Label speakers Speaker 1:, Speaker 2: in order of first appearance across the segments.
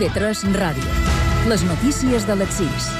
Speaker 1: IB3 Ràdio. Les notícies de les 6.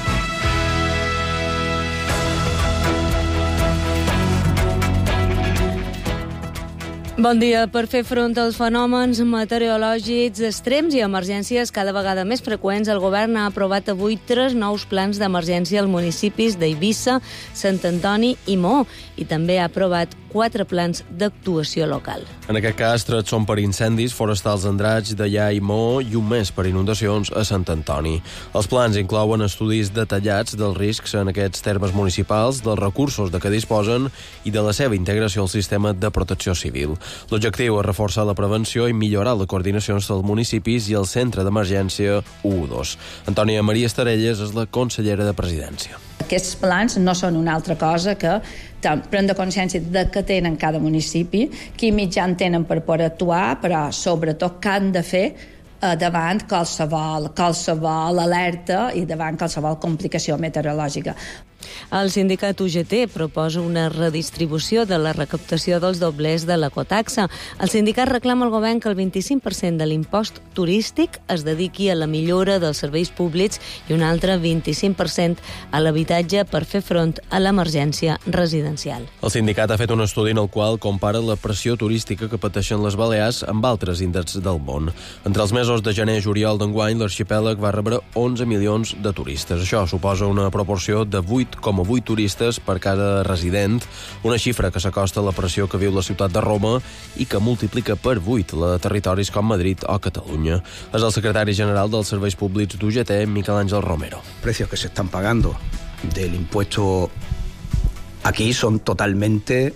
Speaker 1: Bon dia. Per fer front als fenòmens meteorològics extrems i emergències cada vegada més freqüents, el govern ha aprovat avui 3 nous plans d'emergència als municipis d'Eivissa, Sant Antoni i Maó, i també ha aprovat 4 plans d'actuació local.
Speaker 2: En aquest cas, 3 són per incendis forestals a Andratx, Deià i Maó i un més per inundacions a Sant Antoni. Els plans inclouen estudis detallats dels riscs en aquests termes municipals, dels recursos de què disposen i de la seva integració al sistema de protecció civil. L'objectiu és reforçar la prevenció i millorar la coordinació entre els municipis i el centre d'emergència 112. Antònia Maria Estarelles és la consellera de Presidència.
Speaker 3: Aquests plans no són una altra cosa que prendre consciència de què tenen cada municipi, quin mitjà tenen per poder actuar, però sobretot què han de fer davant qualsevol alerta i davant qualsevol complicació meteorològica.
Speaker 1: El sindicat UGT proposa una redistribució de la recaptació dels doblers de l'ecotaxa. El sindicat reclama al govern que el 25% de l'impost turístic es dediqui a la millora dels serveis públics i un altre 25% a l'habitatge per fer front a l'emergència residencial.
Speaker 2: El sindicat ha fet un estudi en el qual compara la pressió turística que pateixen les Balears amb altres índexs del món. Entre els mesos de gener i juliol d'enguany, l'arxipèlag va rebre 11 milions de turistes. Això suposa una proporció de 8,8 turistes per cada resident, una xifra que s'acosta a la pressió que viu la ciutat de Roma i que multiplica per 8 la de territoris com Madrid o Catalunya. És el secretari general dels Serveis Públics d'UGT, Miquel Àngel Romero.
Speaker 4: Precios que se están pagando del impuesto aquí son totalmente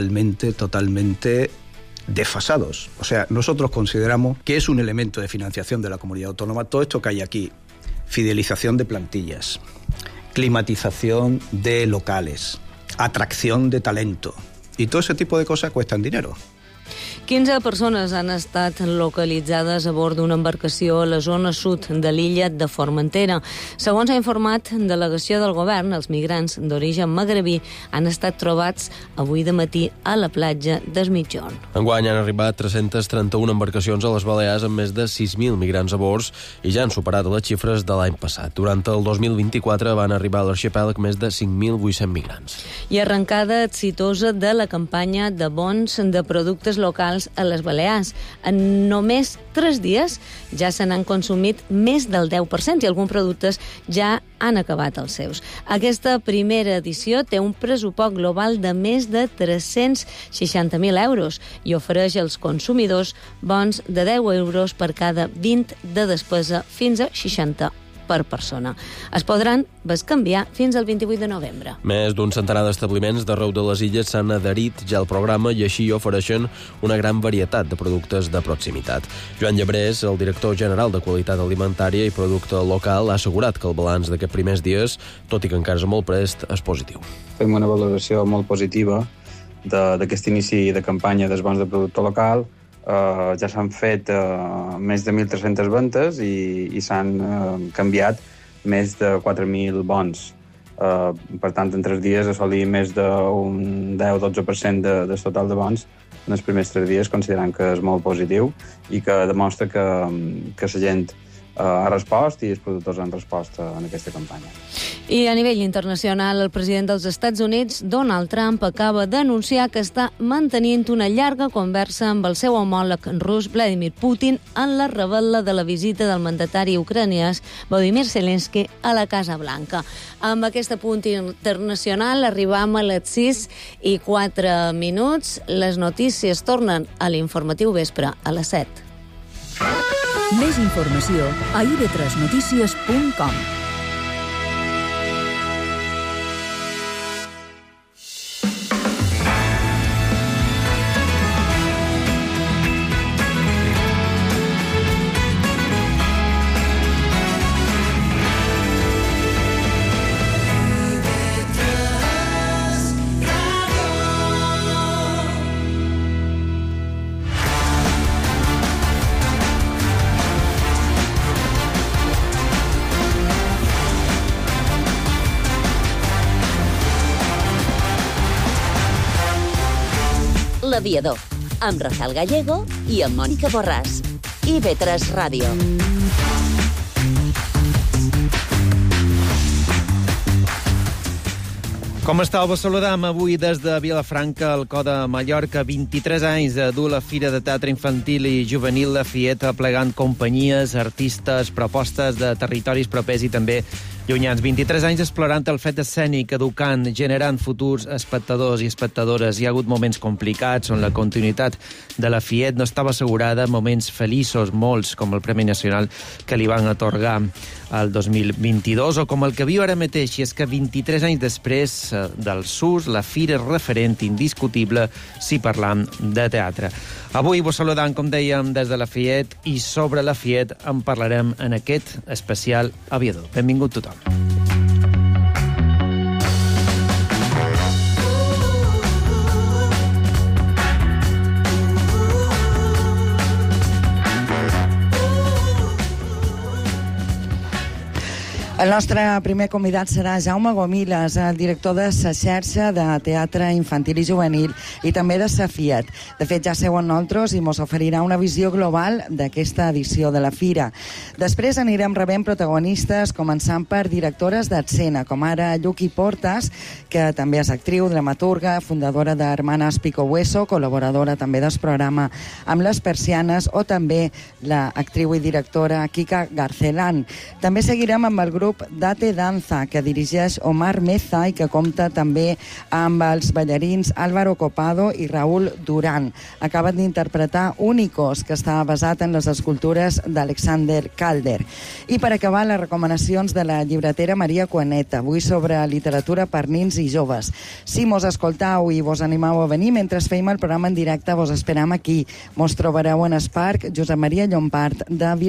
Speaker 4: desfasados. O sea, nosotros consideramos que es un elemento de financiación de la comunidad autónoma todo esto que hay aquí. Fidelización de plantillas, climatización de locales, atracción de talento. Y todo ese tipo de cosas cuestan dinero.
Speaker 1: 15 persones han estat localitzades a bord d'una embarcació a la zona sud de l'illa de Formentera. Segons ha informat delegació del govern, els migrants d'origen magrebí han estat trobats avui de matí a la platja d'Es Mitjón.
Speaker 2: Enguany han arribat 331 embarcacions a les Balears amb més de 6.000 migrants a bord i ja han superat les xifres de l'any passat. Durant el 2024 van arribar a l'arxipèlag més de 5.800 migrants.
Speaker 1: I arrencada exitosa de la campanya de bons de productes locals a les Balears. En només 3 dies ja se n'han consumit més del 10% i alguns productes ja han acabat els seus. Aquesta primera edició té un pressupost global de més de 360.000 euros i ofereix als consumidors bons de 10 euros per cada 20 de despesa fins a 60 per persona. Es podran bescanviar fins al 28 de novembre.
Speaker 2: Més d'un centenar d'establiments d'arreu de les illes s'han adherit ja al programa i així ofereixen una gran varietat de productes de proximitat. Joan Llebrés, el director general de Qualitat Alimentària i Producte Local, ha assegurat que el balanç d'aquests primers dies, tot i que encara és molt prest, és positiu.
Speaker 5: Fem una valoració molt positiva d'aquest inici de campanya dels bons de producte local. Ja s'han fet més de 1.300 ventes i s'han canviat més de 4.000 bons. Per tant, en 3 dies assolir més d'un 10-12% del total de bons en els primers 3 dies, considerant que és molt positiu i que demostra que la gent ha respost i els productors han respost en aquesta campanya.
Speaker 1: I a nivell internacional, el president dels Estats Units, Donald Trump, acaba d'anunciar que està mantenint una llarga conversa amb el seu homòleg rus, Vladimir Putin, en la revetla de la visita del mandatari ucranià Volodymyr Zelensky a la Casa Blanca. Amb aquest apunt internacional arribam a les 6:04. Les notícies tornen a l'informatiu vespre a les 7.
Speaker 6: Més informació a ib3notícies.com.
Speaker 7: L'Aviador, amb Rafael Gallego i amb Mònica Borràs. IB3 Ràdio.
Speaker 8: Com estàu? Vos saludam avui des de Vilafranca, al Cor de Mallorca. 23 anys de dur la Fira de Teatre Infantil i Juvenil La Fieta, plegant companyies, artistes, propostes de territoris propers i també llunyans. 23 anys explorant el fet escènic, educant, generant futurs espectadors i espectadores. Hi ha hagut moments complicats on la continuïtat de la Fiet no estava assegurada, moments feliços, molts, com el Premi Nacional que li van atorgar el 2022, o com el que viu ara mateix, i és que 23 anys després del SUS, la Fira és referent indiscutible si parlam de teatre. Avui vos saludant, com dèiem, des de la Fiet, i sobre la Fiet en parlarem en aquest especial Aviador. Benvingut tothom.
Speaker 9: El nostre primer convidat serà Jaume Gomiles, el director de la xarxa de teatre infantil i juvenil i també de la Fiet. De fet, ja seu amb nosaltres i ens oferirà una visió global d'aquesta edició de la Fira. Després anirem rebent protagonistes, començant per directores d'escena, com ara Lluqui Portas, que també és actriu, dramaturga, fundadora d'Hermanas Pico Hueso, col·laboradora també del programa Amb les Persianes, o també l'actriu i directora Kika Garcelán. També seguirem amb el grup Date Danza, que dirigeix Omar Meza i que compta també amb els ballarins Álvaro Copado i Raúl Durán. Acaben d'interpretar Únicos, que està basat en les escultures d'Alexander Calder. I per acabar, les recomanacions de la llibretera Maria Cuaneta, avui sobre literatura per nins i joves. Si mos escoltau i vos animau a venir, mentre feim el programa en directe, vos esperam aquí. Mos trobareu en el Parc Josep Maria Llombart de